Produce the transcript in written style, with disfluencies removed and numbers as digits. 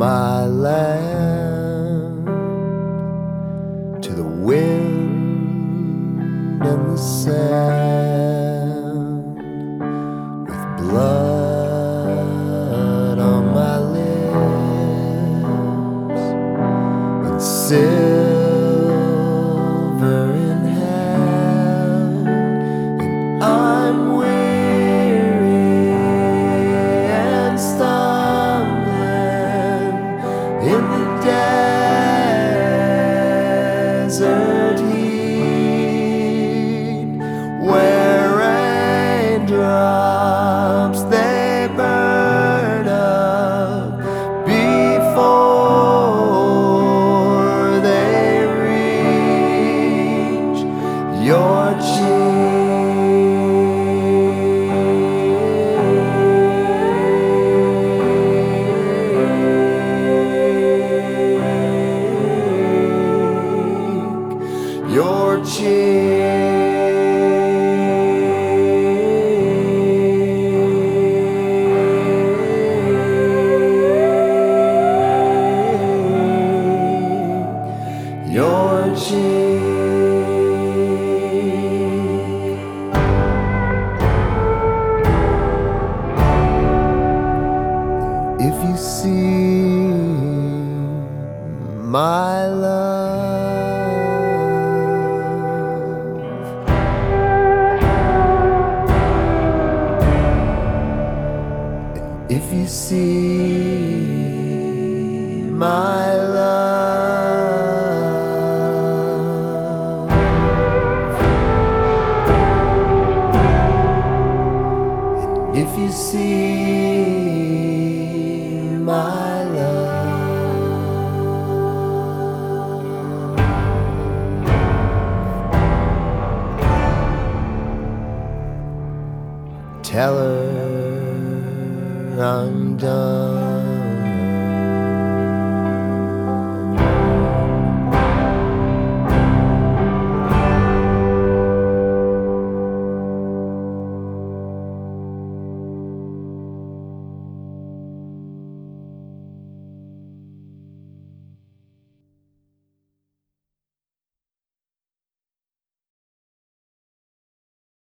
my land to the wind and the sand, with blood on my lips and silver in hand, and I'm weary and stumbling in the desert heat, where raindrops they burn up before they reach your If you see my love, if you see my love, if you see my love, tell her I'm done.